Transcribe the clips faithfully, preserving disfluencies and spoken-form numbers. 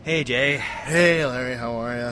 Hey, Jay. Hey, Larry, how are you?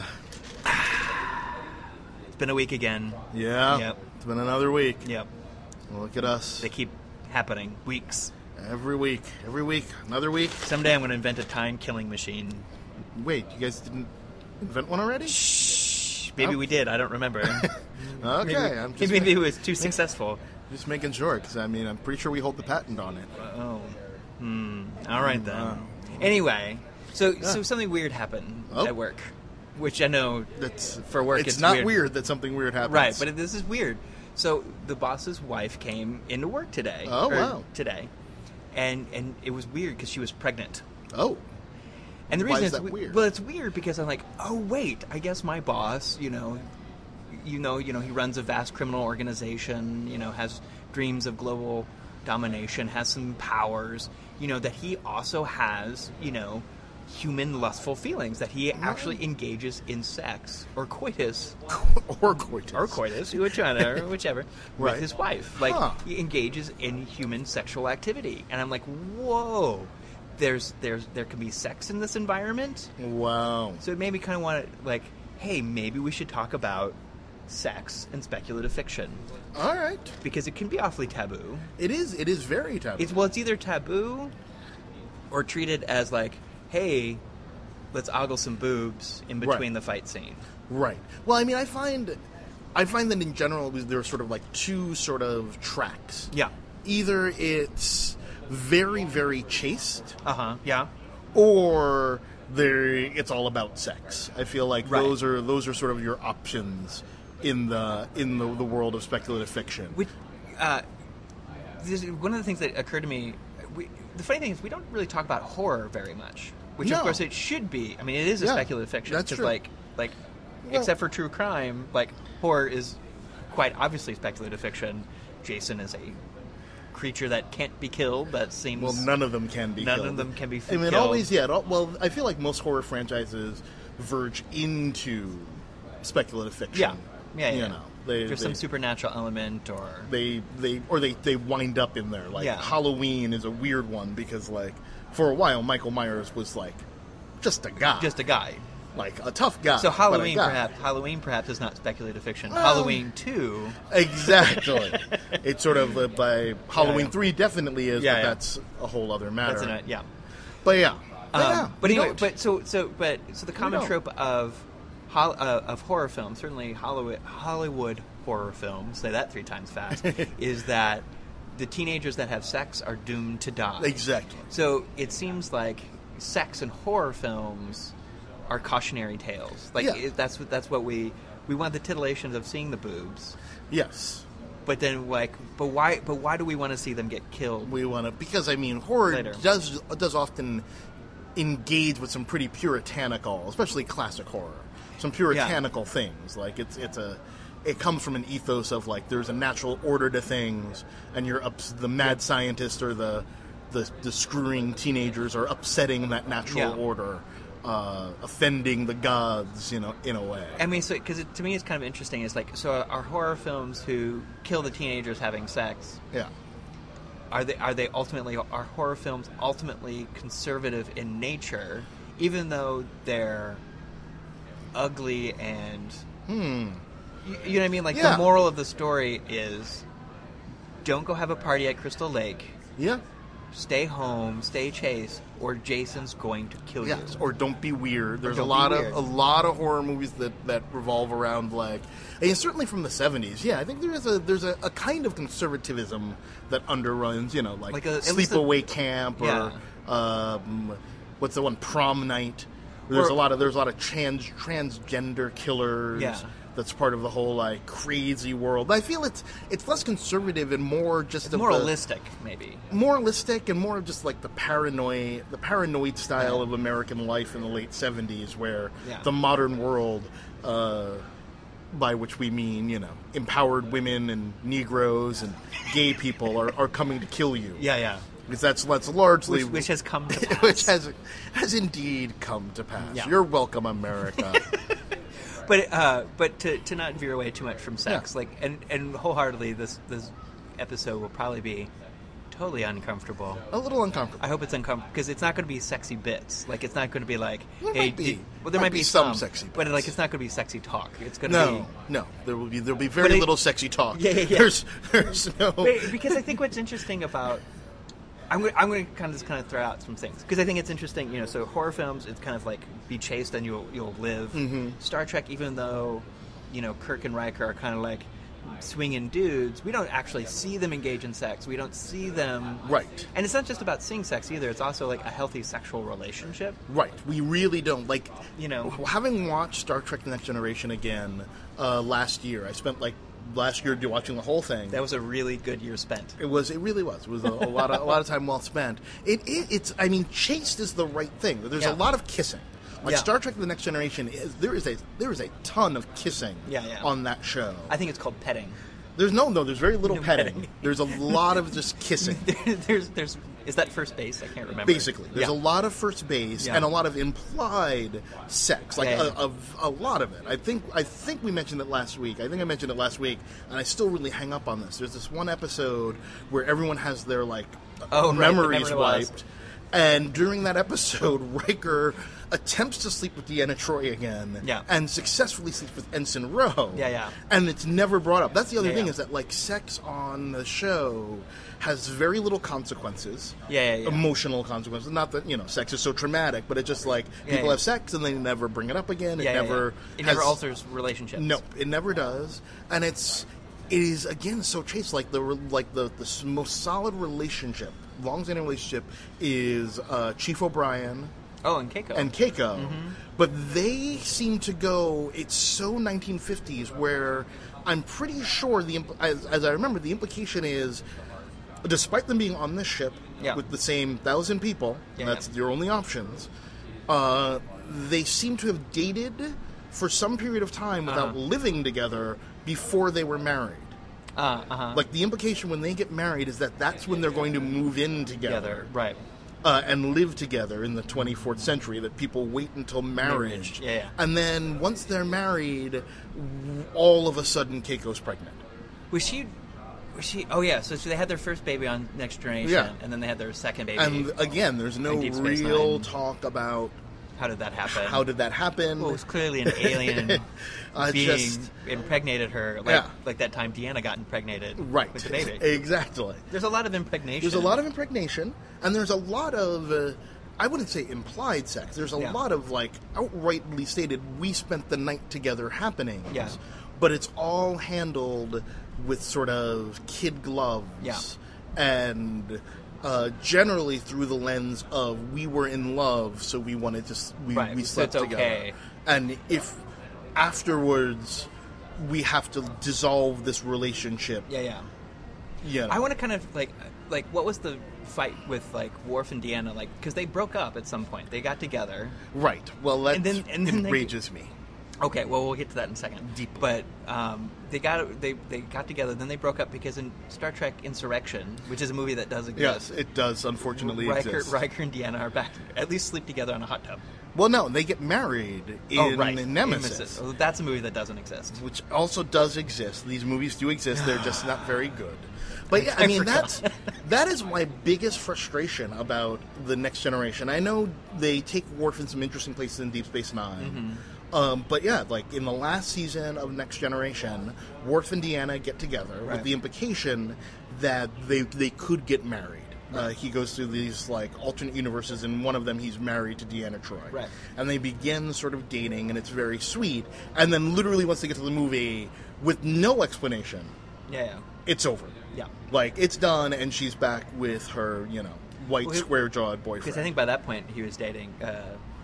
It's been a week again. Yeah. Yep. It's been another week. Yep. Look at us. They keep happening. Weeks. Every week. Every week. Another week. Someday I'm going to invent a time-killing machine. Wait, you guys didn't invent one already? Shh. Maybe Oh. we did. I don't remember. Okay. Maybe, I'm just, maybe ma- it was too successful. just making sure, because, I mean, I'm pretty sure we hold the patent on it. Oh. Hmm. All right, then. Wow. Anyway, so Yeah. so something weird happened Oh. at work, which I know That's, for work it's, it's not weird. weird. that something weird happens. Right, but this is weird. So the boss's wife came into work today. Oh, or wow. Today, and and it was weird because she was pregnant. Oh. And the Why reason is it's that we- weird? Well, it's weird because I'm like, oh wait, I guess my boss, you know, you know, you know, he runs a vast criminal organization, you know, has dreams of global domination, has some powers, you know, that he also has, you know, human lustful feelings, that he actually engages in sex or coitus or coitus. or coitus, whichever, whichever, Right. with his wife. Like Huh. he engages in human sexual activity, and I'm like, whoa. There's, there's, there can be sex in this environment. Wow. So it made me kind of want to, like, hey, maybe we should talk about sex and speculative fiction All right. because it can be awfully taboo. It is. It is very taboo. It's well, it's either taboo or treated as like, hey, let's ogle some boobs in between Right. the fight scene. Right. Well, I mean, I find, I find that in general there are sort of like two sort of tracks. Yeah. Either it's very, very chaste, Uh huh. Yeah. or there it's all about sex. I feel like Right. those are those are sort of your options in the in the, the world of speculative fiction. Which, uh, this is one of the things that occurred to me. We, the funny thing is, we don't really talk about horror very much, which No. of course it should be. I mean, it is a Yeah, speculative fiction. that's 'cause, true. Like, like, Well- except for true crime, like horror is quite obviously speculative fiction. Jason is a creature that can't be killed. That seems Well, none of them can be None killed. of them can be I mean, killed. always, yeah. it al- Well, I feel like most horror franchises verge into speculative fiction. Yeah. Yeah, You yeah. know, they, There's they, some supernatural element, or they they or they they wind up in there. Like Yeah. Halloween is a weird one because like for a while Michael Myers was like just a guy, just a guy. like a tough guy. So but a Halloween, guy. perhaps Halloween, perhaps is not speculative fiction. Well- Halloween two. Exactly. It's sort of uh, by Halloween yeah. three definitely is, Yeah, but yeah. that's a whole other matter. That's an, yeah. But yeah. But, Um, yeah, but we anyway, don't. but so so but so the common don't. trope of hol- uh, of horror films, certainly Hollywood Hollywood horror films, say that three times fast, is that the teenagers that have sex are doomed to die. Exactly. So it seems like sex in horror films are cautionary tales. Like Yeah. it, that's what that's what we we want the titillations of seeing the boobs, Yes. but then like but why but why do we want to see them get killed? We want to because I mean horror Later. does does often engage with some pretty puritanical, especially classic horror. Some puritanical things. Like it's it's a it comes from an ethos of like there's a natural order to things, and you're up the mad scientist or the the, the screwing teenagers are upsetting that natural Yeah. order, uh, offending the gods, you know, in a way. I mean, so because to me it's kind of interesting. It's like so are horror films who kill the teenagers having sex? Yeah. Are they are they ultimately are horror films ultimately conservative in nature, even though they're ugly and Hmm. you, you know what I mean? Like Yeah. the moral of the story is, don't go have a party at Crystal Lake. Yeah. Stay home, stay chaste, or Jason's going to kill Yes, you. or don't be weird. There's a don't be lot weird. of a lot of horror movies that, that revolve around like, and certainly from the seventies. Yeah, I think there's a there's a, a kind of conservatism that underruns. You know, like, Like a- at least a- Sleepaway Camp or Yeah. um, what's the one Prom Night. There's Or- a lot of there's a lot of trans transgender killers. Yeah. That's part of the whole like crazy world. I feel it's it's less conservative and more just It's of moralistic, maybe. the, moralistic and more of just like the paranoid the paranoid style Yeah. of American life in the late seventies, where Yeah. the modern world, uh, by which we mean you know empowered women and Negroes and gay people, are, are coming to kill you. Yeah, yeah. Because that's that's largely Which, which has come to pass. which has has indeed come to pass. Yeah. You're welcome, America. But uh, but to, to not veer away too much from sex, Yeah. like and, and wholeheartedly, this this episode will probably be totally uncomfortable. A little uncomfortable. I hope it's uncomfortable because it's not going to be sexy bits. Like it's not going to be like, There hey, might be. did- well, there Might might be be some some sexy but bits. like it's not going to be sexy talk. It's going to No, be no. There will be there will be very But it- little sexy talk. Yeah, yeah, yeah. There's there's no. But- because I think what's interesting about I'm going, I'm going to kind of just kind of throw out some things because I think it's interesting. You know, so horror films, it's kind of like be chased and you'll you'll live. Mm-hmm. Star Trek, even though you know Kirk and Riker are kind of like swinging dudes, we don't actually see them engage in sex. We don't see them Right. And it's not just about seeing sex either. It's also like a healthy sexual relationship. Right. We really don't like. You know. having watched Star Trek: The Next Generation again uh, last year, I spent like last year watching the whole thing. That was a really good year spent. It was. It really was. It was a, a lot of a lot of time well spent. It, it it's. I mean, chaste is the right thing. There's Yeah. a lot of kissing. Like Yeah. Star Trek: The Next Generation is there is a there is a ton of kissing Yeah, yeah. on that show. I think it's called petting. There's no no. There's very little No petting. petting. There's a lot of just kissing. there's there's is that first base? I can't remember. Basically, there's Yeah. a lot of first base Yeah. and a lot of implied sex, like Yeah, yeah. A, a, a lot of it. I think I think we mentioned it last week. I think I mentioned it last week, and I still really hang up on this. There's this one episode where everyone has their like Oh, right, memories memory lost. wiped, and during that episode, Riker attempts to sleep with Deanna Troi again, Yeah. and successfully sleeps with Ensign Rowe. Yeah, yeah. And it's never brought up. That's the other Yeah, thing yeah. is that like sex on the show has very little consequences. Yeah, yeah, yeah. Emotional consequences. Not that, you know, sex is so traumatic, but it's just like Yeah, people yeah. have sex and they never bring it up again. It Yeah, yeah, never yeah. It has, never alters relationships. No, it never does. And it's it is again so chaste. Like the re- like the the s- most solid relationship, long-standing relationship is uh, Chief O'Brien Oh, and Keiko. and Keiko, Mm-hmm. but they seem to go. It's so nineteen fifties where I'm pretty sure the impl- as, as I remember the implication is, despite them being on this ship Yeah. with the same thousand people, Yeah, and that's yeah. your only options. Uh, they seem to have dated for some period of time without Uh-huh. living together before they were married. uh, uh-huh. Like the implication when they get married is that that's when they're going to move in together together, right? uh, and live together in the twenty-fourth century, that people wait until marriage. Marriage, yeah, yeah. And then once they're married, w- all of a sudden Keiko's pregnant. Was she? Was she? Oh yeah. So, so they had their first baby on Next Generation, Yeah. and then they had their second baby. And again, there's no And Deep Space real Nine. talk about How did that happen? how did that happen. Well, it was clearly an alien Uh, being just- impregnated her, like, Yeah. like that time Deanna got impregnated Right. with the baby. Exactly. There's a lot of impregnation. There's a lot of impregnation, and there's a lot of, uh, I wouldn't say implied sex. There's a Yeah. lot of, like, outrightly stated, we spent the night together happenings. Yeah. But it's all handled with sort of kid gloves. Yeah. And uh, generally through the lens of, we were in love, so we wanted to, s- we, Right, we so slept it's together. okay. And if afterwards we have to dissolve this relationship, Yeah, yeah. you know. I want to kind of like, like, what was the fight with like Worf and Deanna? Like, because they broke up at some point. They got together. Right. Well, that And then- and then they- enrages me. Okay, well, we'll get to that in a second. Deep. But um, they got they they got together. Then they broke up because in Star Trek Insurrection, which is a movie that does Yes, exist, it does unfortunately Riker, exist. Riker and Deanna are back, at least sleep together in a hot tub. Well, no, they get married in oh, right. Nemesis, Oh, that's a movie that doesn't exist. which also does exist. These movies do exist. They're just not very good. But yeah, I I mean forgot. that's that is my biggest frustration about the Next Generation. I know they take Worf in some interesting places in Deep Space Nine. Mm-hmm. Um, but yeah, like in the last season of Next Generation, Worf and Deanna get together Right. with the implication that they they could get married. Uh, he goes through these like alternate universes, and one of them he's married to Deanna Troi. Right. And they begin sort of dating, and it's very sweet. And then literally once they get to the movie, with no explanation, Yeah, yeah. it's over. Yeah. Like it's done, and she's back with her, you know, white Well, he- square-jawed boyfriend. Because I think by that point he was dating uh,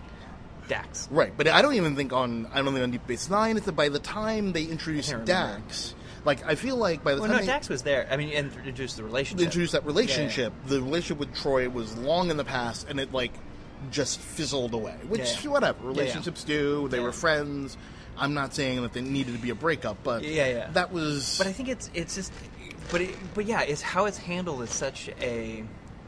Dax. Right, but I don't even think on I don't think on Deep Space Nine. It's that by the time they introduced I can't remember. Dax, like I feel like by the Well, time no, they Dax was there. I mean, and introduced the relationship. introduced that relationship, the relationship with Troy was long in the past, and it like just fizzled away. Which Yeah, yeah. whatever, Yeah, yeah. relationships do. They Yeah. were friends. I'm not saying that they needed to be a breakup, but Yeah, yeah. that was. But I think it's it's just, but it, but yeah, it's how it's handled is such a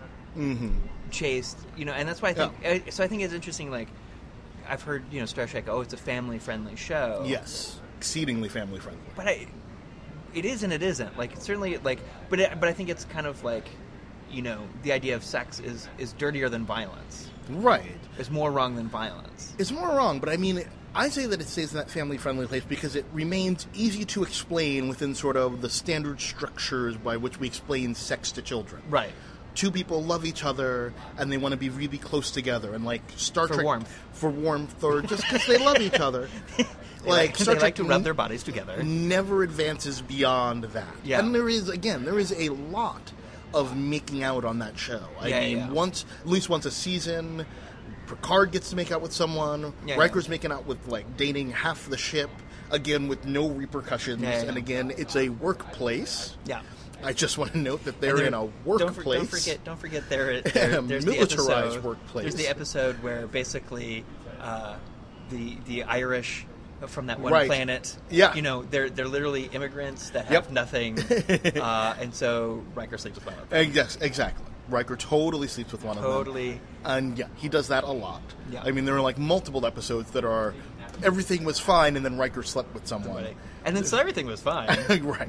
chaste, you know, and that's why I think. I, so I think it's interesting. Like, I've heard you know Star Trek. Oh, it's a family friendly show. yes, exceedingly family friendly. but I, it is and it isn't. Like, it's certainly like, but it, but I think it's kind of like, you know, the idea of sex is, is dirtier than violence. Right. It's more wrong than violence. It's more wrong, but I mean, I say that it stays in that family-friendly place because it remains easy to explain within sort of the standard structures by which we explain sex to children. Right. Two people love each other, and they want to be really close together, and like Star For Trek... warmth. For warmth, or just because they love each other. They like, like, Star they Trek like to rub their bodies together. Never advances beyond that. Yeah. And there is, again, there is a lot of making out on that show. I Yeah, mean, yeah. once, at least once a season, Picard gets to make out with someone, Yeah, Riker's yeah. making out with, like, dating half the ship, again, with no repercussions, Yeah, yeah. and again, it's a workplace. Yeah. I just want to note that they're And in a don't workplace. for- Don't, forget, don't forget, there, there, A there's militarized the episode, workplace. There's the episode where basically uh, the the Irish from that one Right. planet, Yeah. you know, they're they're literally immigrants that have Yep. nothing, uh, and so Riker sleeps with one of them. Uh, yes, exactly. Riker totally sleeps with one of them. Totally. And yeah, he does that a lot. Yeah. I mean, there are like multiple episodes that are everything was fine, and then Riker slept with someone. And then so everything was fine. right.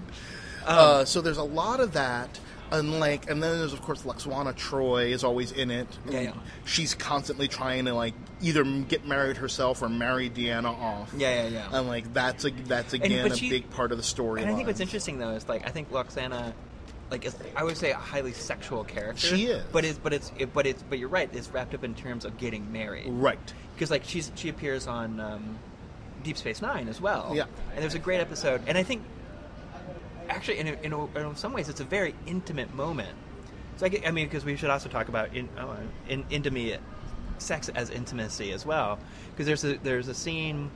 uh, so there's a lot of that, and like, and then there's of course Laxwana Troy is always in it. Yeah, yeah. She's constantly trying to like either get married herself or marry Deanna off. Yeah, yeah, yeah. And like that's a that's again but a she- big part of the story. And I think what's interesting though is like I think Loxana, like is, I would say a highly sexual character. She is. but it's but it's it, but it's but you're right. It's wrapped up in terms of getting married. Right. Because like she's she appears on um, Deep Space Nine as well. Yeah. And there's a great episode, and I think actually in a, in, a, in some ways it's a very intimate moment. So I, get, I mean, because we should also talk about in, uh, in intimate sex as intimacy as well. Because there's a there's a scene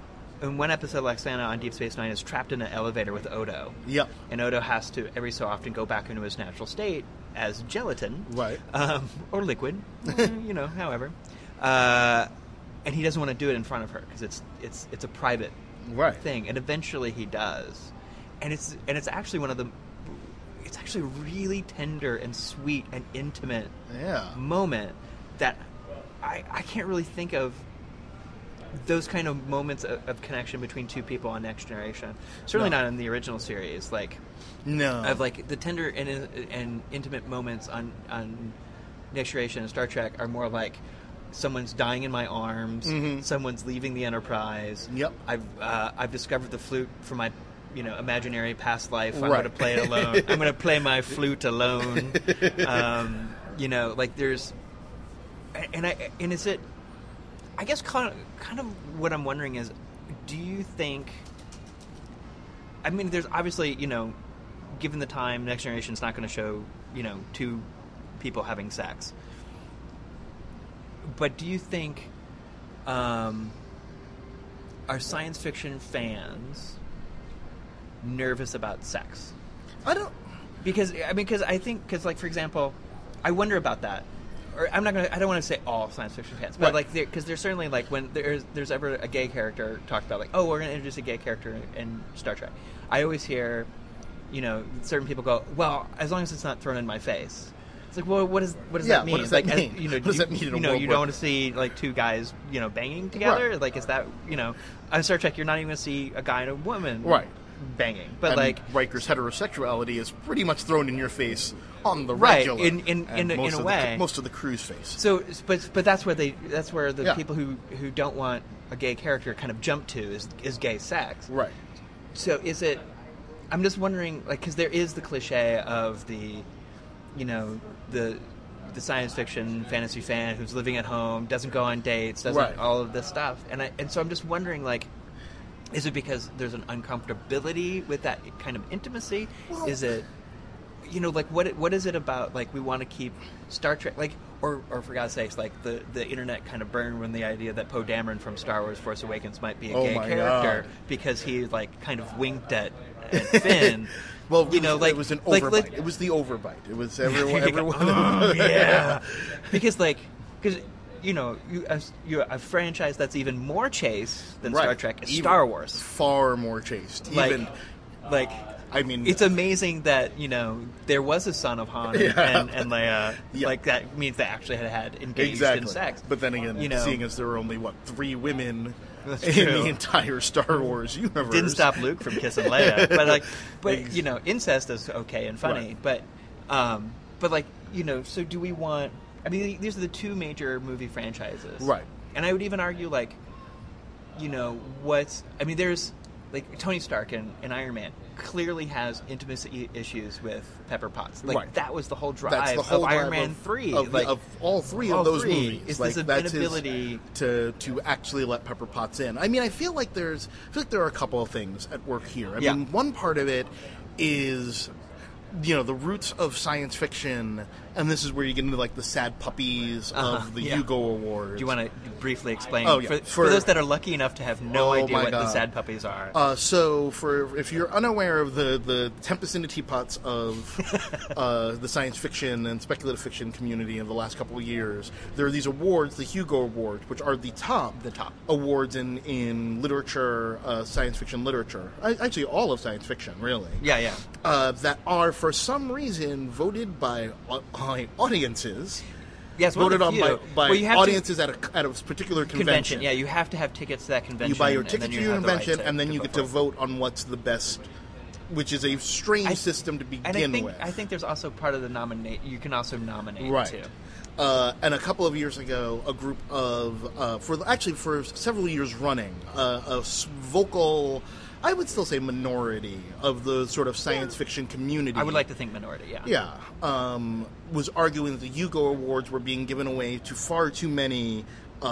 in one episode, Laxana on Deep Space Nine is trapped in an elevator with Odo. Yep. And Odo has to every so often go back into his natural state as gelatin, Right. um, or liquid, mm, you know, however. Uh, and he doesn't want to do it in front of her because it's it's it's a private Right. thing. And eventually he does, and it's and it's actually one of the it's actually a really tender and sweet and intimate Yeah. moment that I I can't really think of those kind of moments of, of connection between two people on Next Generation. Certainly No. not in the original series. Like No. of like the tender and and intimate moments on on Next Generation and Star Trek are more like someone's dying in my arms, Mhm. someone's leaving the Enterprise. Yep. I've uh, I've discovered the flute for my you know imaginary past life. I'm Right. going to play it alone. I'm going to play my flute alone. Um, you know, like there's and I and is it. I guess kind of, kind of what I'm wondering is, do you think? I mean, there's obviously, you know, given the time, Next Generation's not going to show, you know, two people having sex. But do you think, um, are science fiction fans nervous about sex? I don't. Because I mean, because I think, because like for example, I wonder about that. Or I'm not gonna. I don't want to say all science fiction fans, but Right. like, because there's certainly like when there's there's ever a gay character talked about, like, oh, we're gonna introduce a gay character in, in Star Trek. I always hear, you know, certain people go, well, as long as it's not thrown in my face. It's like, well, what does what does Yeah, that mean? what does that like, mean? As, you know, What does you, that mean in a you know, world you where- don't want to see like two guys, you know, banging together. Right. Like, is that you know, on Star Trek, you're not even gonna see a guy and a woman, Right. banging. But and like, Riker's heterosexuality is pretty much thrown in your face on the Right, regular. in- in- and in a- most in a of way. the, most of the crew's face. So, but but that's where they that's where the Yeah. people who who don't want a gay character kind of jump to is is gay sex. Right. So is it? I'm just wondering, like, because there is the cliche of the, you know, the the science fiction fantasy fan who's living at home, doesn't go on dates, doesn't Right. all of this stuff, and I and so I'm just wondering, like, is it because there's an uncomfortability with that kind of intimacy? Well- Is it? You know, like what? What is it about? Like we want to keep Star Trek, like, or, or for God's sakes, like the, the internet kind of burned when the idea that Poe Dameron from Star Wars: Force Awakens might be a Oh gay my character God. because he like kind of winked at, at Finn. Well, you know, like it was an like, overbite. like- it was the overbite. It was everyone. everyone oh, yeah, because like because you know you a, you a franchise that's even more chaste than Star Right. Trek is Even Star Wars. far more chaste. Like, Even, like. I mean, It's amazing that, you know, there was a son of Han and, Yeah. and, and Leia. Yeah. Like, that means they actually had had engaged exactly. in sex. But then again, you know, seeing as there were only what three women That's in true. the entire Star Wars universe, didn't stop Luke from kissing Leia. But, like, but Ex- you know, incest is okay and funny. Right. But, um, but like, you know, so do we want... I mean, these are the two major movie franchises. Right. And I would even argue, like, you know, what's... I mean, there's... Like, Tony Stark in, in Iron Man clearly has intimacy issues with Pepper Potts. Like, right. that was the whole drive That's the whole of drive Iron Man of, three. Of, like, of all three all of those three movies. is like, this that's inability... his, to, to actually let Pepper Potts in. I mean, I feel like there's... I feel like there are a couple of things at work here. I yeah. mean, one part of it is... You know, the roots of science fiction, and this is where you get into, like, the sad puppies uh-huh, of the yeah. Hugo Awards. Do you want to briefly explain? Oh, yeah. For, For, for those that are lucky enough to have no oh idea my what God. the sad puppies are. Uh, so, for if you're unaware of the, the Tempest in the Teapots of uh, the science fiction and speculative fiction community in the last couple of years, there are these awards, the Hugo Awards, which are the top, the top. awards in, in literature, uh, science fiction literature. I, actually, all of science fiction, really. Yeah, yeah. Uh, that are, for some reason, voted by, by audiences. Yes, voted on by, by well, audiences to, at, a, at a particular convention. convention. Yeah, you have to have tickets to that convention. You buy your and ticket then to you your have the convention, right to, and then to you vote get to for it. vote on what's the best, which is a strange I, system to begin and I think, with. I think there's also part of the nominate. You can also nominate right. too. Uh, and a couple of years ago, a group of, uh, for actually for several years running, uh, a vocal, I would still say minority of the sort of science fiction community. I would like to think minority, yeah. Yeah. Um, was arguing that the Hugo Awards were being given away to far too many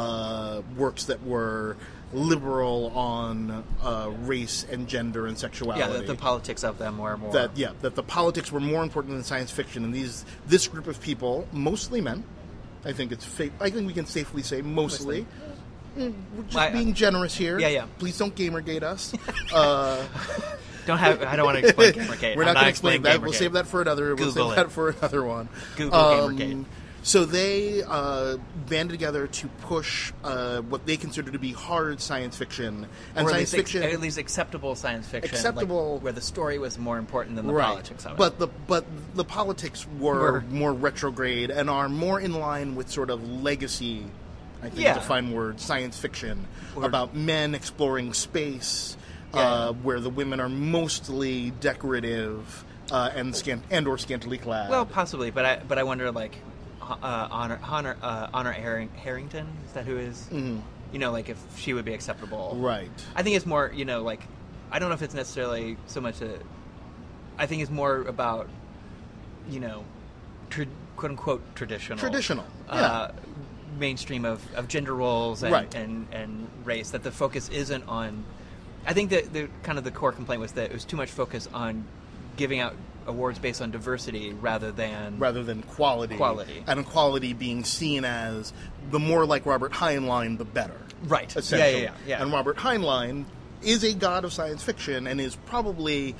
uh, works that were liberal on uh, race and gender and sexuality. Yeah, that the politics of them were more... That, yeah, that the politics were more important than science fiction. And these this group of people, mostly men, I think it's fa- I think we can safely say mostly... mostly. Mm, we're just My, being generous here. Yeah, yeah. Please don't Gamergate us. uh, don't have. I don't want to explain Gamergate. We're not going to explain that. Gamergate. We'll save that for another. Google we'll save it. that for another one. Google um, Gamergate. So they uh, banded together to push uh, what they consider to be hard science fiction and or science at least, fiction, at least acceptable science fiction, acceptable, like, where the story was more important than the right. politics of it. But the but the politics were, were more retrograde and are more in line with sort of legacy. I think yeah. is a fine word, science fiction, or, about men exploring space, yeah. uh, where the women are mostly decorative uh, and scant- and or scantily clad. Well, possibly, but I but I wonder, like, uh, Honor Honor uh, Honor Herring- Harrington, is that who is? Mm-hmm. You know, like if she would be acceptable, right? I think it's more, you know, like I don't know if it's necessarily so much a. I think it's more about, you know, tra- quote unquote traditional, traditional, yeah. Uh, mainstream of, of gender roles and, right. and, and race, that the focus isn't on... I think that the kind of the core complaint was that it was too much focus on giving out awards based on diversity rather than... Rather than quality. Quality. And quality being seen as the more like Robert Heinlein, the better. Right. Essentially. Yeah, yeah, yeah. And Robert Heinlein is a god of science fiction and is probably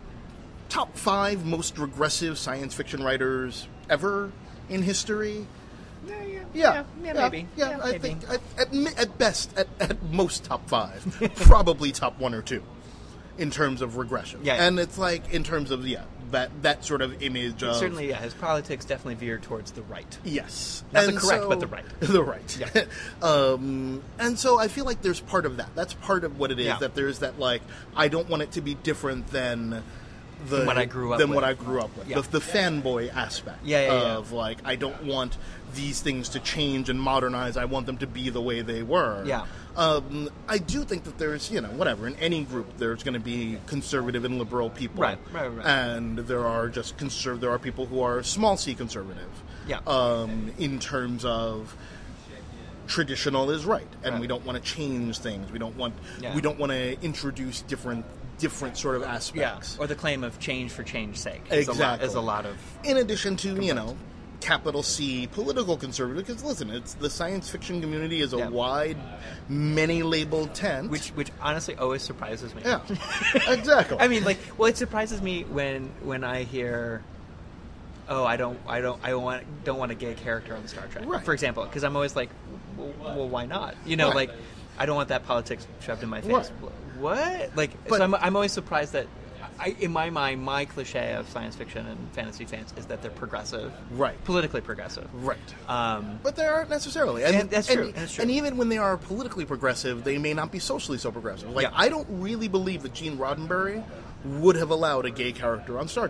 top five most regressive science fiction writers ever in history. Yeah, yeah, Yeah, yeah, yeah, yeah, maybe. Yeah, Yeah, I maybe. think at, at, at best, at, at most, top five, probably top one or two, in terms of regression. Yeah, yeah. And it's like in terms of yeah, that that sort of image of Certainly, yeah, his politics definitely veered towards the right. yes, Not and the correct, so, but the right. The right. Yeah. um, and so I feel like there's part of that. That's part of what it is. Yeah. That there's that like I don't want it to be different than. The, Than what I grew up than with. what I grew up with. Yeah. The, the fanboy aspect Yeah, yeah, yeah. of like I don't want these things to change and modernize. I want them to be the way they were. Yeah. Um, I do think that there's, you know, whatever, in any group there's going to be conservative and liberal people. Right, right, right. And there are just conserv- there are people who are small c conservative. Yeah. Um, in terms of traditional is right, and Right. we don't want to change things. We don't want Yeah. we don't want to introduce different different sort of Yeah, aspects. or the claim of change for change's sake. Is Exactly. A lot, is a lot of... In addition to, you know, capital C political conservative, because listen, it's the science fiction community is a Yeah. wide, many labeled tent. Which, which honestly always surprises me. yeah, exactly. I mean, like, well, it surprises me when when I hear, oh, I don't, I don't, I want, don't want a gay character on Star Trek, Right. for example, because I'm always like, well, well, why not? You know, Right. like, I don't want that politics shoved in my face. Right. What? Like, But- so I'm, I'm always surprised that, I, in my mind, my cliche of science fiction and fantasy fans is that they're progressive, Right. politically progressive, right. um, But they aren't necessarily. And that's true, And, that's true. and even when they are politically progressive, they may not be socially so progressive. Like, Yeah. I don't really believe that Gene Roddenberry would have allowed a gay character on Star Trek.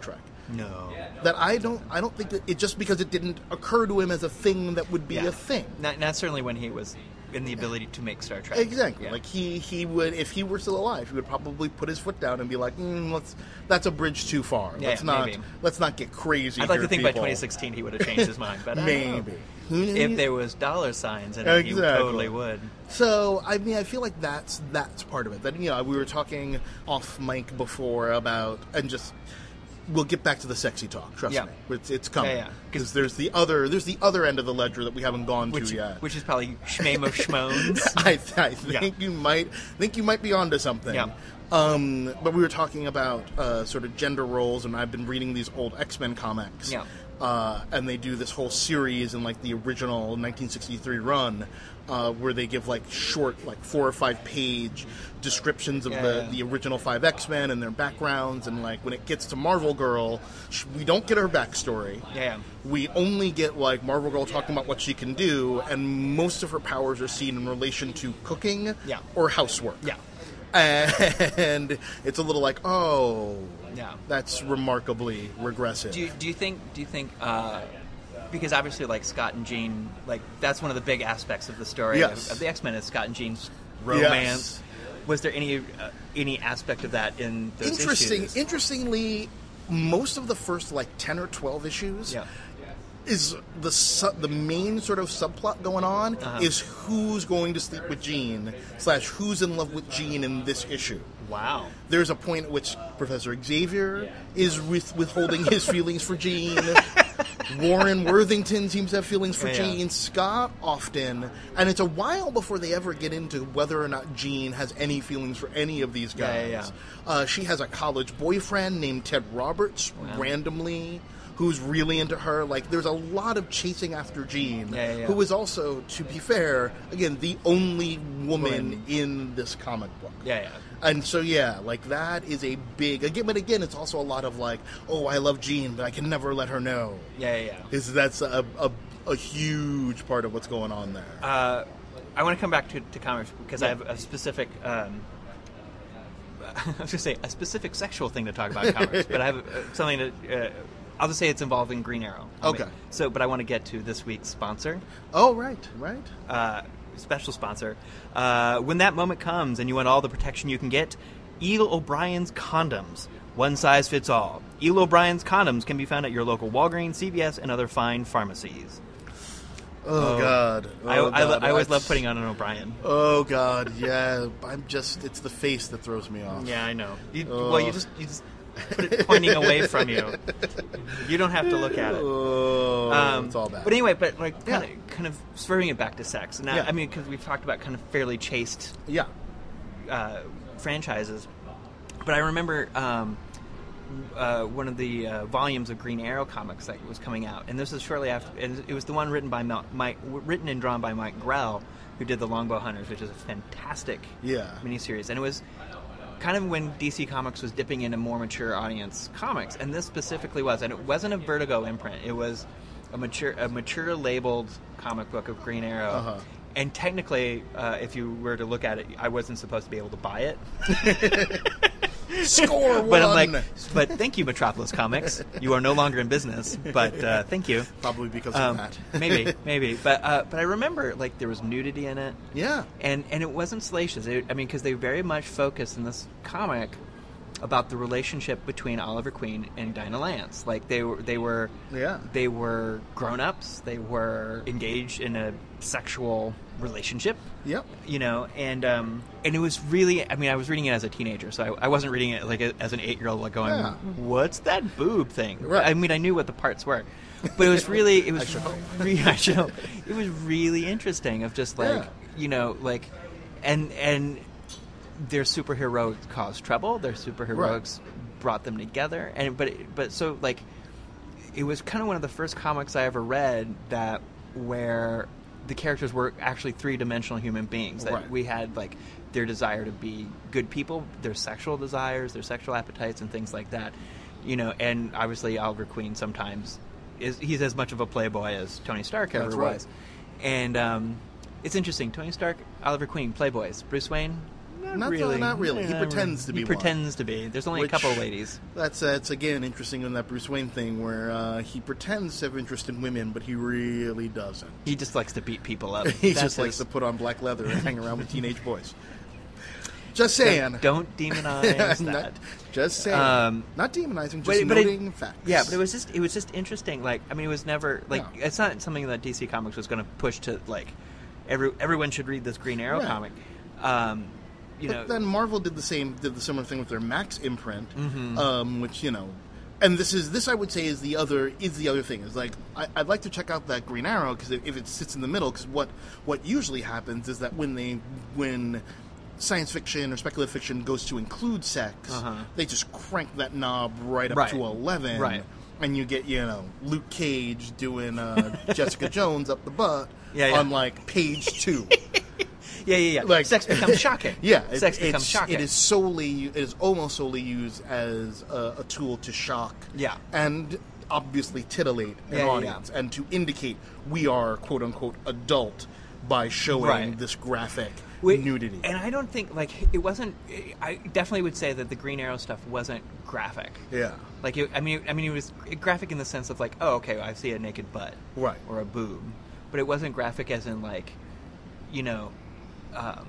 No. That I don't I don't think that it just because it didn't occur to him as a thing that would be Yeah. a thing. Not, not certainly when he was in the ability to make Star Trek. Exactly. Yeah. Like he, he would if he were still alive, he would probably put his foot down and be like, mm, "Let's that's a bridge too far. Yeah, let's not maybe. let's not get crazy." I'd like here, to think by people." twenty sixteen he would have changed his mind, but I don't know. Maybe. If there was dollar signs in it, he Exactly. totally would. So, I mean, I feel like that's that's part of it. That, you know, we were talking off mic before about, and just we'll get back to the sexy talk. Trust Yeah. me, it's, it's coming. Yeah, yeah. Because there's the other there's the other end of the ledger that we haven't gone Which, to yet. which is probably Schmame of Schmones. I, I think Yeah. you might think you might be onto something. Yeah. Um, but we were talking about uh, sort of gender roles, and I've been reading these old X-Men comics. Yeah. Uh, and they do this whole series in like the original nineteen sixty-three run, uh, where they give like short, like four or five page descriptions of Yeah, the, yeah. the original five X-Men and their backgrounds. And like when it gets to Marvel Girl, sh- we don't get her backstory. Yeah, yeah. We only get like Marvel Girl talking about what she can do, and most of her powers are seen in relation to cooking Yeah. or housework. Yeah. And it's a little like, oh, Yeah. that's remarkably regressive. Do you, do you think? Do you think? Uh, because obviously, like Scott and Jean, like that's one of the big aspects of the story Yes. of, of the X-Men is Scott and Jean's romance. Yes. Was there any uh, any aspect of that in those Interesting. issues? Interestingly, most of the first like ten or twelve issues Yeah. is the su- the main sort of subplot going on Uh-huh. is who's going to sleep with Jean slash who's in love with Jean in this issue. Wow. There's a point at which Professor Xavier is with, withholding his feelings for Jean. Warren Worthington seems to have feelings for Yeah, yeah. Jean. Scott often. And it's a while before they ever get into whether or not Jean has any feelings for any of these Yeah, guys. yeah, yeah. Uh, she has a college boyfriend named Ted Roberts, Wow. randomly, who's really into her. Like, there's a lot of chasing after Jean, Yeah, yeah, yeah. who is also, to be fair, again, the only woman Woman. in this comic book. Yeah, yeah. And so, yeah, like, that is a big... Again, but again, it's also a lot of, like, oh, I love Jean, but I can never let her know. Yeah, yeah, yeah. Is That's a, a, a huge part of what's going on there. Uh, I want to come back to, to comics because I Yeah. have a specific... Um, I was going to say a specific sexual thing to talk about in comics, but I have uh, something to... Uh, I'll just say it's involving Green Arrow. I mean, Okay. So, but I want to get to this week's sponsor. Oh, right, right. Uh, special sponsor. Uh, when that moment comes and you want all the protection you can get, Eel O'Brien's Condoms. One size fits all. Eel O'Brien's Condoms can be found at your local Walgreens, C V S, and other fine pharmacies. Oh, Oh. God. I, Oh, I, God. I always That's- love putting on an O'Brien. Oh, God, yeah. I'm just... It's the face that throws me off. Yeah, I know. You, Oh. Well, you just you just put it pointing away from you. You don't have to look at it. Oh, Um, it's all bad. But anyway, but like kind Yeah. of kind of swerving it back to sex. Now, Yeah. I mean, because we've talked about kind of fairly chaste Yeah. uh, franchises. But I remember um, uh, one of the uh, volumes of Green Arrow comics that was coming out, and this was shortly after. And it was the one written by Mel, Mike, written and drawn by Mike Grell, who did the Longbow Hunters, which is a fantastic Yeah. miniseries. And it was kind of when D C Comics was dipping into more mature audience comics, and this specifically was. And it wasn't a Vertigo imprint; it was a mature, a mature labeled comic book of Green Arrow. Uh-huh. And technically, uh, if you were to look at it, I wasn't supposed to be able to buy it. Score one! But I'm like, but thank you, Metropolis Comics. You are no longer in business, but uh, thank you. Probably because of Um, that. maybe, maybe. But uh, but I remember like there was nudity in it, Yeah. and and it wasn't salacious. It, I mean, because they very much focused in this comic about the relationship between Oliver Queen and Dinah Lance. Like they were they were Yeah. they were grown ups. They were engaged in a sexual relationship. Yep. You know, and um, and it was really. I mean, I was reading it as a teenager, so I, I wasn't reading it like a, as an eight-year-old, like going, Yeah. "What's that boob thing?" Right. I mean, I knew what the parts were, but it was really, it was, I should hope. re- I should hope. It was really interesting. Of just like, Yeah. you know, like, and and their superheroes caused trouble. Their superheroes brought them together, and but but so like, it was kind of one of the first comics I ever read that where the characters were actually three-dimensional human beings. That Right. we had like their desire to be good people, their sexual desires, their sexual appetites, and things like that. You know, and obviously Oliver Queen sometimes is he's as much of a playboy as Tony Stark ever That's right. was. And um, it's interesting. Tony Stark, Oliver Queen, playboys. Bruce Wayne, no, not, not really. Not really. Yeah, he pretends to be He one. pretends to be. There's only Which, a couple of ladies. That's that's again interesting in that Bruce Wayne thing where uh, he pretends to have interest in women, but he really doesn't. He just likes to beat people up. he That's just likes his... to put on black leather and hang around with teenage boys. Just saying. Don't demonize that. Not, just saying. Um, not demonizing, just but, but noting it, facts. Yeah, but it was just it was just interesting. Like, I mean, it was never like No. it's not something that D C Comics was going to push to like every everyone should read this Green Arrow Right. comic. Um, you but know, then Marvel did the same, did the similar thing with their Max imprint, Mm-hmm. um, which you know, and this is this I would say is the other is the other thing is like I, I'd like to check out that Green Arrow because if it sits in the middle, because what what usually happens is that when they when science fiction or speculative fiction goes to include sex, Uh-huh. they just crank that knob right up Right. to eleven, Right. and you get you know Luke Cage doing uh, Jessica Jones up the butt Yeah, yeah. on like page two. yeah, yeah, yeah. like- Sex becomes shocking. Yeah, it- sex it's, becomes shocking. It is solely, it is almost solely used as a, a tool to shock, Yeah. and obviously titillate an Yeah, yeah, audience, and to indicate we are quote unquote adult by showing Right. this graphic Wait, nudity. And I don't think like it wasn't. I definitely would say that the Green Arrow stuff wasn't graphic. Yeah, Like it, I mean, I mean, it was graphic in the sense of like, oh, okay, I see a naked butt, Right. or a boob, but it wasn't graphic as in like, you know, um,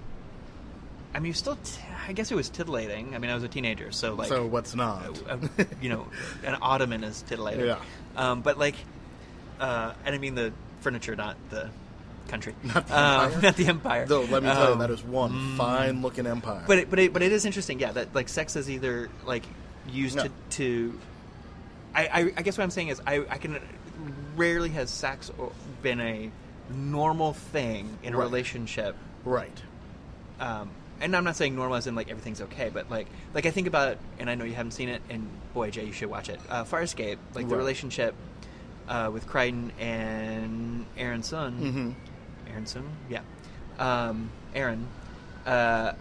I mean, it was still. T- I guess it was titillating. I mean, I was a teenager, so like, so what's not? uh, uh, you know, an ottoman is titillating. Yeah. Um, but like, uh, and I mean the furniture, not the country, Not the um, empire? not the empire. Though let me tell you, Um, that is one fine looking empire. But it, but it, but it is interesting, yeah. That like sex is either like used No. to to. I, I I guess what I'm saying is I I can rarely has sex o- been a normal thing in a Right. relationship. right, Um, and I'm not saying normal as in like everything's okay, but like like I think about, and I know you haven't seen it, and boy Jay, you should watch it. Uh, Farscape, like the Right. relationship uh, with Crichton and Aaron Sun. mm-hmm. Aaron Sun, yeah, um, Aaron. Uh,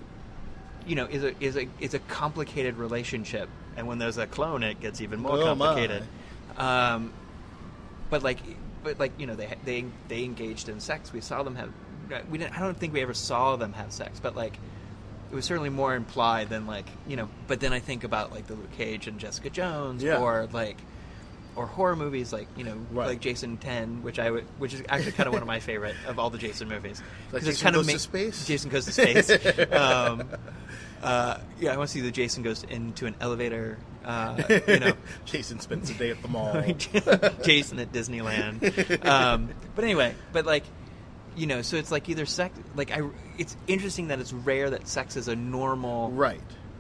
you know, is a is a is a complicated relationship, and when there's a clone, it gets even more Oh, my. complicated. Um, but like, but like you know, they they they engaged in sex. We saw them have. We didn't. I don't think we ever saw them have sex, but like, it was certainly more implied than like you know. But then I think about like the Luke Cage and Jessica Jones, Yeah. or like. Or horror movies like you know Right. like Jason ten, which I would, which is actually kind of one of my favorite of all the Jason movies. Like 'Cause it's Jason kind Goes of to Space? Jason Goes to Space. um, uh, yeah, I want to see the Jason goes into an elevator. Uh, you know, Jason spends a day at the mall. Jason at Disneyland. Um, but anyway, but like you know, so it's like either sex. Like I, it's interesting that it's rare that sex is a normal Right.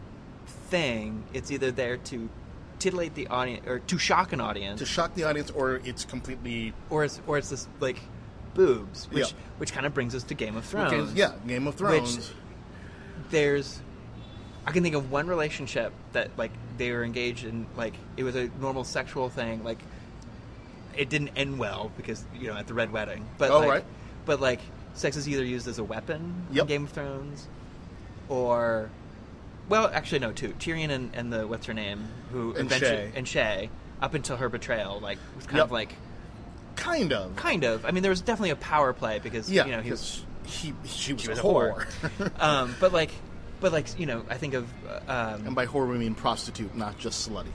thing. It's either there to titillate the audience or to shock an audience, To shock the audience, or it's completely. or it's or it's this like boobs, which Yeah. which kind of brings us to Game of Thrones. Okay, yeah, Game of Thrones. Which there's, I can think of one relationship that like they were engaged in, like it was a normal sexual thing, like it didn't end well because you know at the Red Wedding, but Oh, like, right. but like sex is either used as a weapon Yep. in Game of Thrones, or well, actually no, too Tyrion and, and the what's her name who And eventually Shay. and Shay up until her betrayal, like was kind Yep. of like. Kind of. Kind of. I mean, there was definitely a power play because Yeah, you know he was, because he, she was, she was a a whore. whore. um, but like, but like you know, I think of uh, And um, by whore we mean prostitute, not just slutty.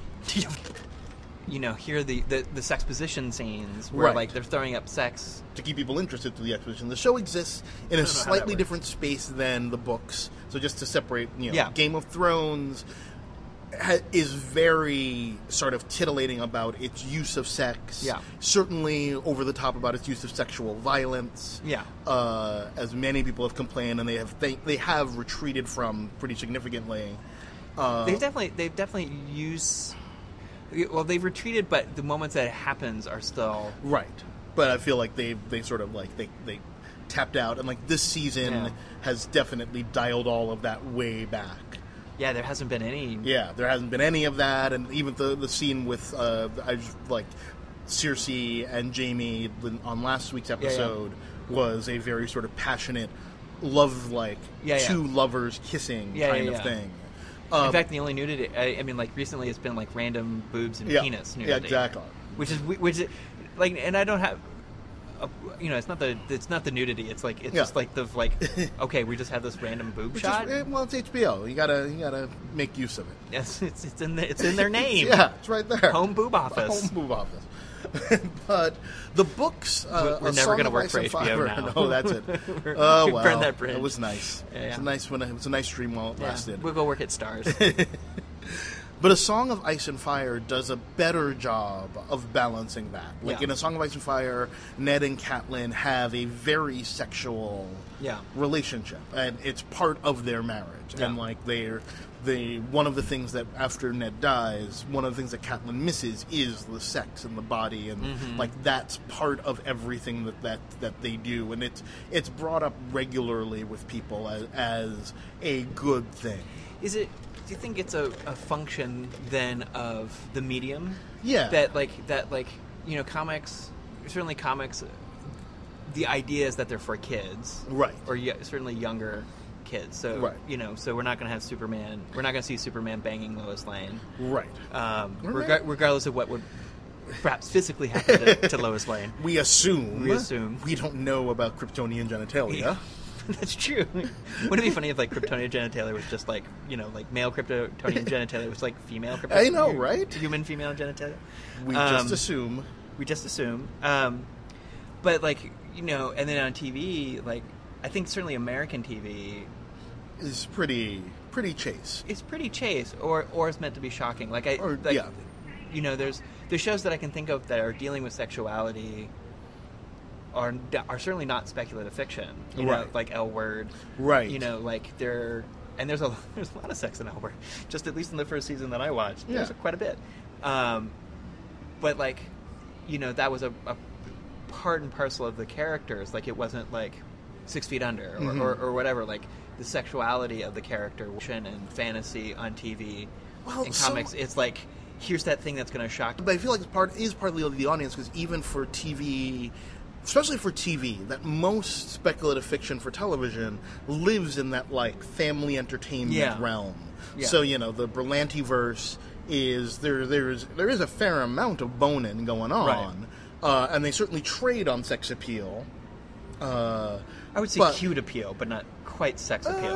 you know, here the, the the sex position scenes where Right. like they're throwing up sex. To keep people interested through the exposition. The show exists in a know how that slightly works. different space than the books. So just to separate, you know, Yeah. Game of Thrones ha- is very sort of titillating about its use of sex. Yeah. Certainly over the top about its use of sexual violence. Yeah. Uh, as many people have complained, and they have they, they have retreated from pretty significantly. Uh, They've definitely they've definitely used. Well, they've retreated, but the moments that it happens are still Right. But I feel like they they sort of like they they tapped out, and like this season Yeah. has definitely dialed all of that way back. yeah. There hasn't been any. Yeah, there hasn't been any of that, and even the the scene with uh, I just, like Cersei and Jaime on last week's yeah. episode was a very sort of passionate, love like Yeah, yeah. two lovers kissing Yeah, kind yeah, of yeah. thing. In Um, fact, the only nudity. I, I mean, like recently, it's been like random boobs and yeah, penis yeah, nudity. exactly. Which is which is like, and I don't have. a, you know, it's not the it's not the nudity. It's like it's Yeah. just like the like. Okay, we just have this random boob Which shot. is, eh, well, it's H B O. You gotta you gotta make use of it. Yes, it's it's in the, it's in their name. Yeah, it's right there. Home boob office. Home boob office. But the books. Uh, We're A never Song going to of work Ice for and H B O Fire- now. No, that's it. We're- Oh we well, burned that bridge. it was nice. Yeah, It's yeah. a nice when it was a nice dream while it Yeah, lasted. we'll go work at Stars. But A Song of Ice and Fire does a better job of balancing that. Like Yeah. in A Song of Ice and Fire, Ned and Catelyn have a very sexual Yeah. relationship, and it's part of their marriage. Yeah. And like they're they one of the things that after Ned dies, one of the things that Catelyn misses is the sex and the body, and Mm-hmm. like that's part of everything that, that that they do, and it's it's brought up regularly with people as, as a good thing. Is it? Do you think it's a, a function then of the medium? Yeah. That like that like you know comics certainly comics. The idea is that they're for kids, Right. Or y- certainly younger kids. So Right. you know, so we're not going to have Superman. We're not going to see Superman banging Lois Lane, Right. um, Right. reg- regardless of what would perhaps physically happen to, to Lois Lane. We assume. We assume. We don't know about Kryptonian genitalia. Yeah. That's true. Wouldn't it be funny if like Kryptonian genitalia was just like you know like male Kryptonian genitalia was like female Kryptonian? I know, right? Human female genitalia. We Um, just assume. We just assume. Um, but like you know, and then on T V, like I think certainly American T V Is pretty pretty chaste. is pretty chaste, or or is meant to be shocking. Like I, Or- like, yeah. you know, there's there's shows that I can think of that are dealing with sexuality. Are, are certainly not speculative fiction, you know, Right. like L Word, Right. You know, like they're and there's a there's a lot of sex in L Word, just at least in the first season that I watched. There's Yeah. quite a bit, um, but like, you know, that was a, a part and parcel of the characters. Like it wasn't like Six Feet Under or, Mhm. or, or whatever. Like the sexuality of the character and fantasy on T V, Well, in so- comics, it's like here's that thing that's going to shock. But I feel like it's part is partly of the audience because even for T V, especially for T V, that most speculative fiction for television lives in that like family entertainment Yeah. realm. Yeah. So you know the Berlanti verse is there. There's there is a fair amount of boning going on, Right. uh, and they certainly trade on sex appeal. Uh, I would say but- cute appeal, but not quite sex appeal.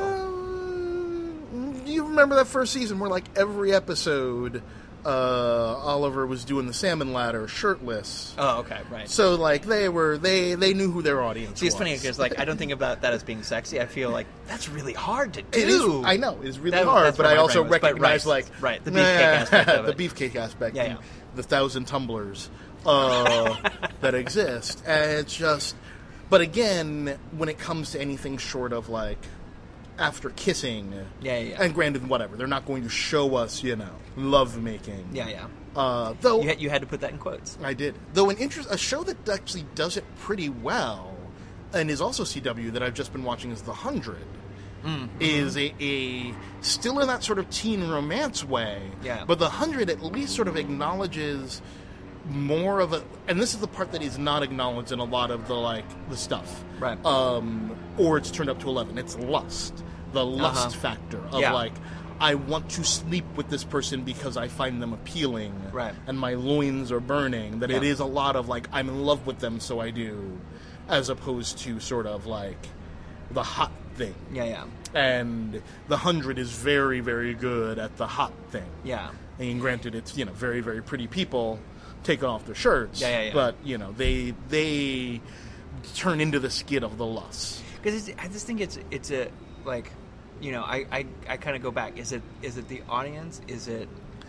Uh, you remember that first season where, like, every episode, uh, Oliver was doing the salmon ladder shirtless. oh, okay, right. So, like, they were they they knew who their audience See, it's was. funny because like I don't think about that as being sexy. I feel like that's really hard to do. It is. I know it's really That- hard, that's but where I my also brain was, but recognize right, like right, the beefcake aspect of the it. beefcake aspect, Yeah, the, yeah. the thousand tumblers uh, that exist, and it's just. But again, when it comes to anything short of like after kissing, Yeah, yeah, yeah. and granted, whatever, they're not going to show us, you know, love making. Yeah, yeah. Uh, though You had, you had to put that in quotes. I did. Though an interest, a show that actually does it pretty well, and is also C W that I've just been watching is The Hundred. Mm-hmm. Is a, a still in that sort of teen romance way. Yeah. But The Hundred at least sort of acknowledges more of a, and this is the part that is not acknowledged in a lot of the like the stuff. Right. Um, or it's turned up to eleven. It's lust, the lust Uh-huh. factor of Yeah. like. I want to sleep with this person because I find them appealing, Right. and my loins are burning. That it Yeah. is a lot of like I'm in love with them, so I do, as opposed to sort of like the hot thing. Yeah, yeah, And The Hundred is very, very good at the hot thing. yeah. And granted, it's you know very, very pretty people taking off their shirts. Yeah, yeah, yeah. But you know they they turn into the skid of the lust. Because I just think it's it's a like, you know, I I, I kind of go back. Is it is it the audience? Is it?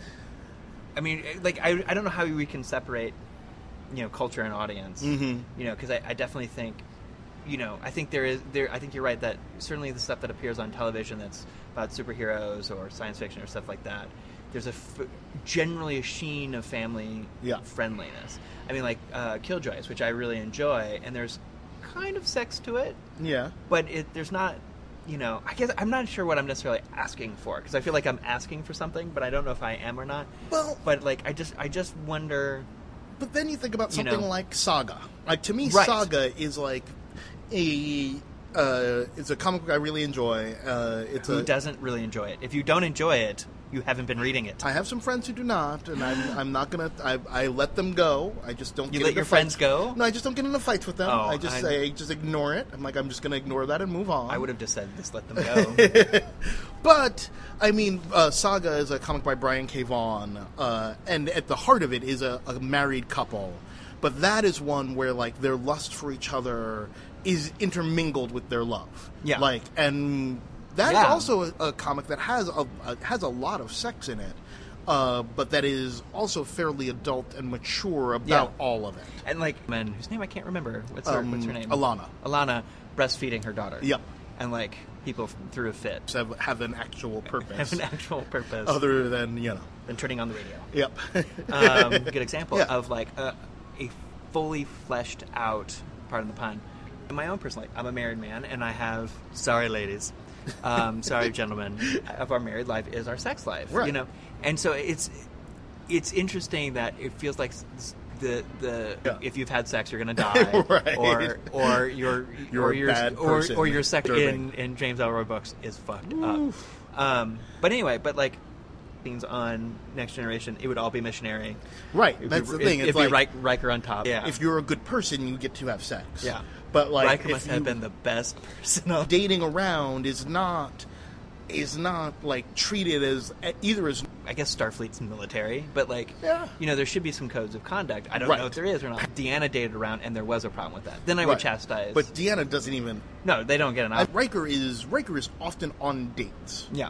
I mean, like I I don't know how we can separate, you know, culture and audience. Mhm. You know, because I, I definitely think, you know, I think there is there. I think you're right that certainly the stuff that appears on television that's about superheroes or science fiction or stuff like that. There's a f- generally a sheen of family Yeah. friendliness. I mean, like uh, Killjoys, which I really enjoy, and there's kind of sex to it, Yeah. but it there's not. You know, I guess I'm not sure what I'm necessarily asking for because I feel like I'm asking for something, but I don't know if I am or not. Well, But like, I just I just wonder. But then you think about You something know. like Saga. Like to me, Right. Saga is like a uh, it's a comic book I really enjoy. Uh, it's Who a doesn't really enjoy it? If you don't enjoy it, you haven't been reading it. I have some friends who do not, and I'm, I'm not gonna. I, I let them go. I just don't. You get let into your fights. friends go? No, I just don't get into fights with them. Oh, I just I- say, just ignore it. I'm like, I'm just gonna ignore that and move on. I would have just said, just let them go. But I mean, uh, Saga is a comic by Brian K. Vaughan, uh, and at the heart of it is a, a married couple. But that is one where like their lust for each other is intermingled with their love. Yeah. Like, and that is Yeah. also a, a comic that has a, a has a lot of sex in it, uh, but that is also fairly adult and mature about Yeah. all of it. And like, man, whose name I can't remember. What's her, Um, what's her name? Alana. Alana breastfeeding her daughter. Yep. And like, people f- threw a fit. Have, have an actual purpose, Have an actual purpose. other than you know. than turning on the radio. Yep. Um, good example Yeah. of like a, a fully fleshed out, pardon the pun. In my own personal life, I'm a married man, and I have, sorry ladies, um, sorry gentlemen, of our married life is our sex life, Right. you know, and so it's it's interesting that it feels like s- the the Yeah. if you've had sex you're gonna die, Right. or or your You're or a your bad or, person. or your sex Disturbing. in in James Ellroy books is fucked up. Um, but anyway, but like. Things on Next Generation, it would all be missionary. Right, It'd that's be, the thing. It'd It's be like Rik- Riker on top. Yeah. if you're a good person, you get to have sex. Yeah. but like Riker if must you, have been the best person. on- dating around is not is not like treated as either as I guess Starfleet's military, but like, Yeah. you know, there should be some codes of conduct. I don't Right. know if there is or not. Deanna dated around, and there was a problem with that. Then I would Right. chastise. But Deanna doesn't even. no, they don't get an Uh, op- Riker is Riker is often on dates, Yeah.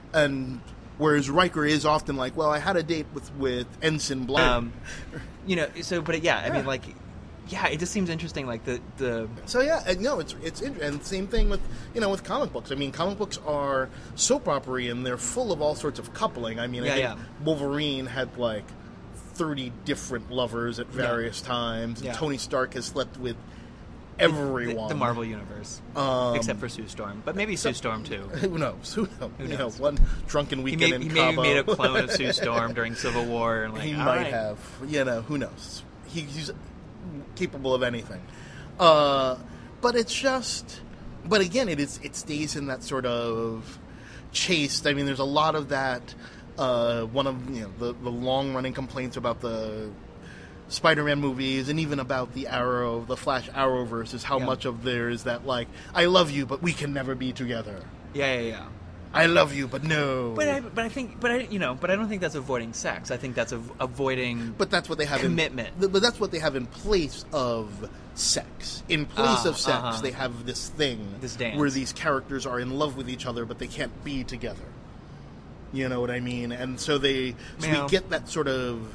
and whereas Riker is often like, well, I had a date with with Ensign Blank. Um, you know, so, but yeah, I Yeah. mean, like, yeah, it just seems interesting. Like the the So yeah, and no, it's it's int- and same thing with you know with comic books. I mean, comic books are soap opera and they're full of all sorts of coupling. I mean, Yeah, I think yeah. Wolverine had like thirty different lovers at various times. Yeah. Tony Stark has slept with the, everyone. the Marvel universe, Um, except for Sue Storm, but maybe Sue Storm too. Who knows? Who knows? Who You knows? know, one drunken He, weekend may, in he Cabo. maybe made a clone of Sue Storm during Civil War, and like, he all might right. have. You know, who knows? He, he's capable of anything. Uh, but it's just. But again, it is. It stays in that sort of chaste. I mean, there's a lot of that. Uh, one of you know the the long running complaints about the Spider-Man movies and even about the Arrow, the Flash Arrowverse, is how Yeah. much of there is that like I love you, but we can never be together. Yeah, yeah, yeah. I love you, but no. But I, but I think, but I, you know, but I don't think that's avoiding sex. I think that's av- avoiding. But that's what they have Commitment. In, but that's what they have in place of sex. In place Ah, of sex, uh-huh. they have this thing This dance. where these characters are in love with each other, but they can't be together. You know what I mean? And so they, so Yeah. we get that sort of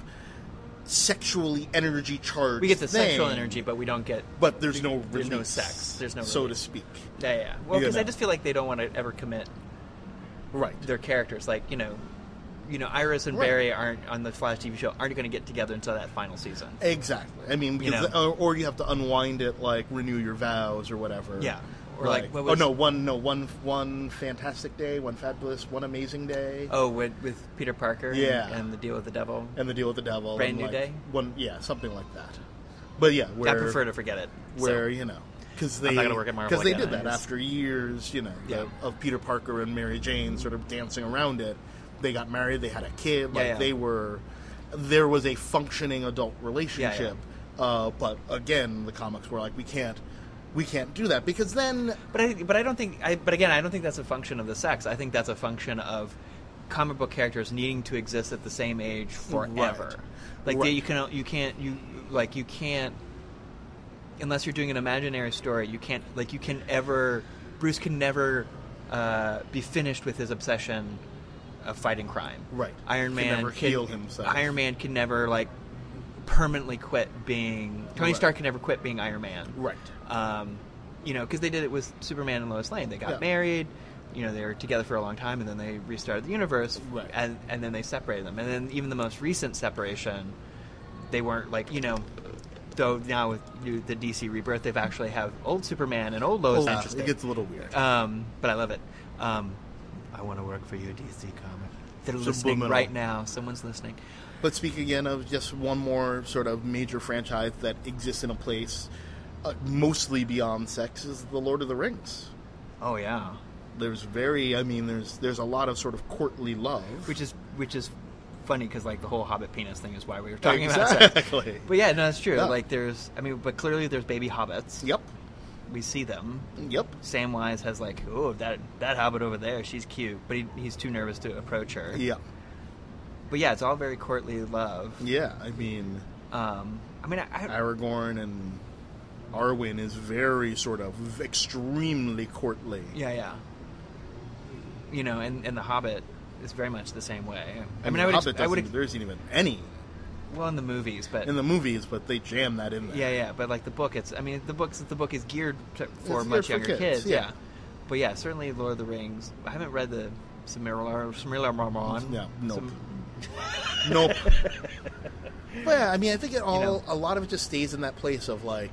sexually energy charged. we get the thing, sexual energy, but we don't get. but there's no There's no release, sex. There's no so to release. speak. Yeah, yeah. Well, You because I know. just feel like they don't want to ever commit Right. their characters. Like you know, you know, Iris and Right. Barry aren't on the Flash T V show aren't going to get together until that final season. Exactly. I mean, because, know. or, or you have to unwind it, like renew your vows or whatever. Yeah. Or like, what oh was- no, one no one one fantastic day, one fabulous, one amazing day, Oh, with, with Peter Parker. and- Yeah. And, the deal with the devil. and the deal with the devil. Brand and, New like, Day? One, yeah, something like that. But yeah, where I prefer to forget it. where so. you know because they I'm not gonna work at Marvel because they again, did I that just- after years, you know, Yeah. the- of Peter Parker and Mary Jane sort of dancing around it. They got married. They had a kid. Like Yeah, yeah. they were, there was a functioning adult relationship. Uh, but again, the comics were like, we can't, we can't do that because then But I, but I don't think. I, but again, I don't think that's a function of the sex. I think that's a function of comic book characters needing to exist at the same age forever. Right. Like Right. They, you can, you can't, you like you can't, unless you're doing an imaginary story. You can't, like you can ever. Bruce can never uh, be finished with his obsession of fighting crime. Right. Iron Can Man never heal himself. Iron Man can never like permanently quit being. Tony Right. Stark can never quit being Iron Man. right. Um, you know, because they did it with Superman and Lois Lane. They got Yeah. married, you know, they were together for a long time, and then they restarted the universe, Right. and and then they separated them. And then even the most recent separation, they weren't like, you know, though now with you- the D C Rebirth, they've actually have old Superman and old Lois. Oh, yeah, interesting. it gets a little weird. Um, but I love it. Um, I want to work for you, D C Comics. They're listening Subliminal. right now. Someone's listening. But speaking again of just one more sort of major franchise that exists in a place uh, mostly beyond sex is the Lord of the Rings. Oh yeah. There's very, I mean, there's there's a lot of sort of courtly love, which is which is funny because like the whole Hobbit penis thing is why we were talking exactly. about sex. Exactly. But yeah, no, it's true. Yeah. Like there's, I mean, but clearly there's baby hobbits. Yep. We see them. Yep. Samwise has like, oh, that that hobbit over there, she's cute, but he, he's too nervous to approach her. Yeah. But yeah, it's all very courtly love. Yeah, I mean, um, I mean, I, I, Aragorn and Arwen is very sort of extremely courtly. Yeah, yeah. You know, and, and the Hobbit is very much the same way. I, I mean, mean, I would, Hobbit ex- I would, ex- there isn't even any well, in the movies, but in the movies, but they jam that in there. yeah, yeah. But like the book, it's, I mean, the books, the book is geared to, for It's much geared for younger kids, kids. yeah. Yeah. But yeah, certainly Lord of the Rings. I haven't read the Silmarillion. Silmarillion. Yeah, nope. Some, Nope. But yeah, I mean, I think it all, You know. a lot of it just stays in that place of like,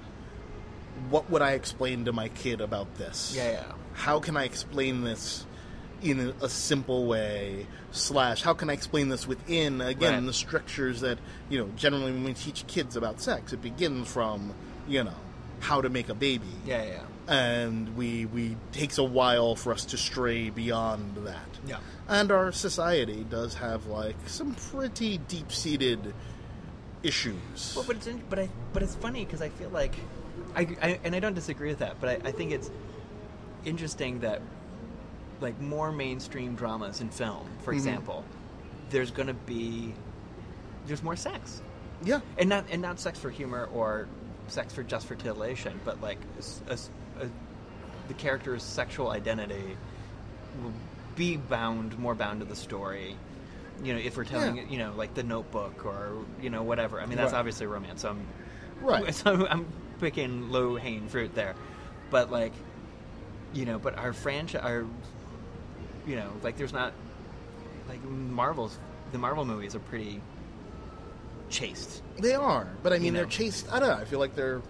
what would I explain to my kid about this? Yeah, yeah. How can I explain this in a, a simple way? Slash, how can I explain this within, again, Right. the strictures that, you know, generally when we teach kids about sex, it begins from, you know, how to make a baby. Yeah, yeah. And we, we takes a while for us to stray beyond that. Yeah. And our society does have, like, some pretty deep-seated issues. Well, but it's in, but I but it's funny because I feel like, I, I and I don't disagree with that, but I, I think it's interesting that like more mainstream dramas in film, for Mhm. example, there's going to be there's more sex, Yeah. and not and not sex for humor or sex for just for titillation, but like a, a, a, the character's sexual identity will be bound more bound to the story. You know, if we're telling, Yeah. you know, like The Notebook or, you know, whatever. I mean, that's Right. obviously romance, so I'm, Right. so I'm picking low-hanging fruit there. But, like, you know, but our franchise, our, you know, like, there's not, like, Marvel's, the Marvel movies are pretty chaste. They are. But, I mean, You know. they're chased. I don't know. I feel like they're...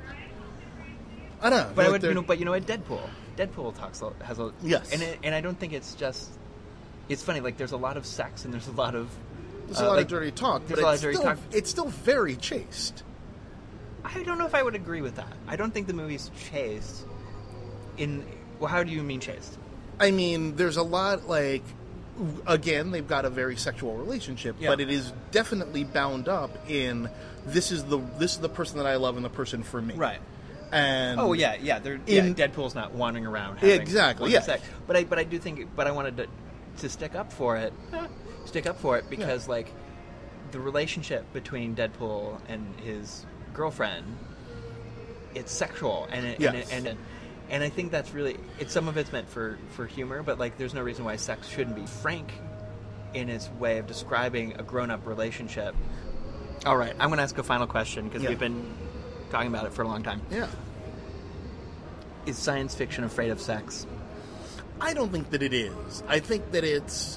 I don't know. I feel But I like would, they're- you know, but you know what, Deadpool. Deadpool talks, a- has a... Yes. And, it, and I don't think it's just... It's funny, like, there's a lot of sex and there's a lot of... There's uh, a lot like, of dirty talk, there's but a lot it's, of dirty still, talk. it's still very chaste. I don't know if I would agree with that. I don't think the movie's chaste in... Well, how do you mean chaste? I mean, there's a lot, like... Again, they've got a very sexual relationship, Yeah. but it is definitely bound up in this is the this is the person that I love and the person for me. Right. And Oh, yeah, yeah. They're, In- yeah Deadpool's not wandering around having Exactly, lots of yeah. sex. But I, but I do think... But I wanted to, to stick up for it. eh, stick up for it because, like, the relationship between Deadpool and his girlfriend, it's sexual. And it, Yes. and, it, and and I think that's really... It's, some of it's meant for, for humor, but, like, there's no reason why sex shouldn't be frank in its way of describing a grown-up relationship. All right, I'm going to ask a final question because Yeah. we've been talking about it for a long time. Yeah. Is science fiction afraid of sex? I don't think that it is. I think that it's...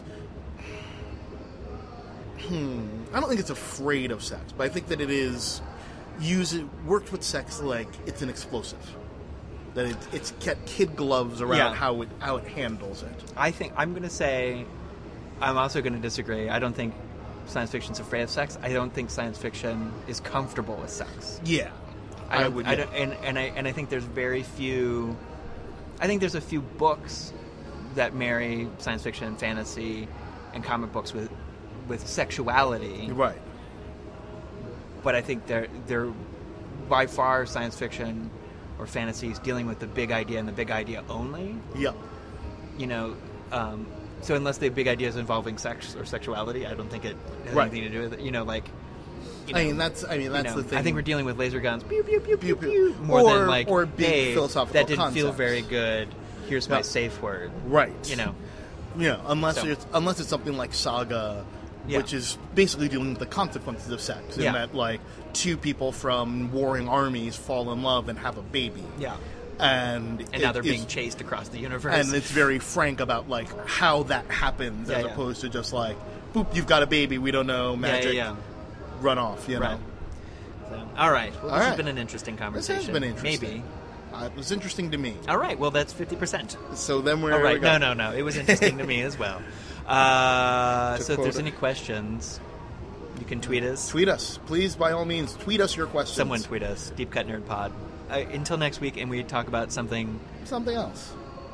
Hmm. I don't think it's afraid of sex, but I think that it is... Use it, worked with sex like it's an explosive. That it, it's got kid gloves around Yeah. how it how it handles it. I think I'm going to say I'm also going to disagree. I don't think science fiction's afraid of sex. I don't think science fiction is comfortable with sex. Yeah. I, I don't, would, I yeah. don't, and, and I and I think there's very few. I think there's a few books that marry science fiction and fantasy and comic books with with sexuality. Right. But I think they're they're by far science fiction or fantasy is dealing with the big idea and the big idea only. Yep. You know, um, so unless they have big ideas involving sex or sexuality, I don't think it has Right. anything to do with it. You know, like. You I know, mean that's I mean you that's know, the thing. I think we're dealing with laser guns, pew pew pew pew, Pew, pew, pew. more Or- than like, or big hey, philosophical that didn't feel concepts. very good. Here's my No. safe word. right. You know, Yeah, unless So- it's unless it's something like Saga, Yeah. which is basically dealing with the consequences of sex, in Yeah. that like two people from warring armies fall in love and have a baby, yeah. and And now it they're is- being chased across the universe. and it's very frank about like how that happens, Yeah, as yeah. opposed to just like, boop, you've got a baby, we don't know, magic, yeah, yeah. run off, you know. Right. So, all right. Well, All this has right. been an interesting This conversation. has been interesting. Maybe. Uh, it was interesting to me. All right. Well, that's fifty percent. So then we're All right. we go. No, no, no. It was interesting to me as well. Uh, To so if quote there's it- any questions, you can tweet us. Tweet us, please. By all means, tweet us your questions. Someone tweet us. Deep Cut Nerd Pod. Uh, until next week, and we talk about something something else.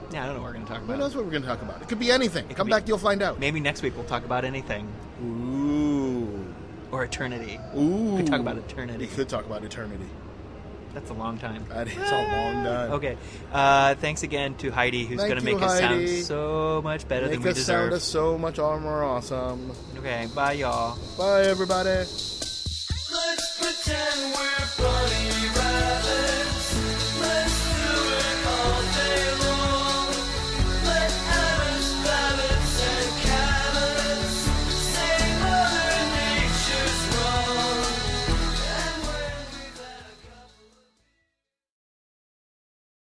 Yeah, I don't know what we're going to talk Who about. knows what we're going to talk about? It could be anything. It Come could back, be- you'll find out. Maybe next week we'll talk about anything. Ooh. Or eternity. Ooh. We could talk about eternity. We could talk about eternity. That's a long time. That is a long time. Okay. Uh, thanks again to Heidi, who's Thank going to you, make us sound Heidi. so much better Make than we us sound deserve. us so much more awesome. Okay, bye, y'all. Bye, everybody. Let's pretend we're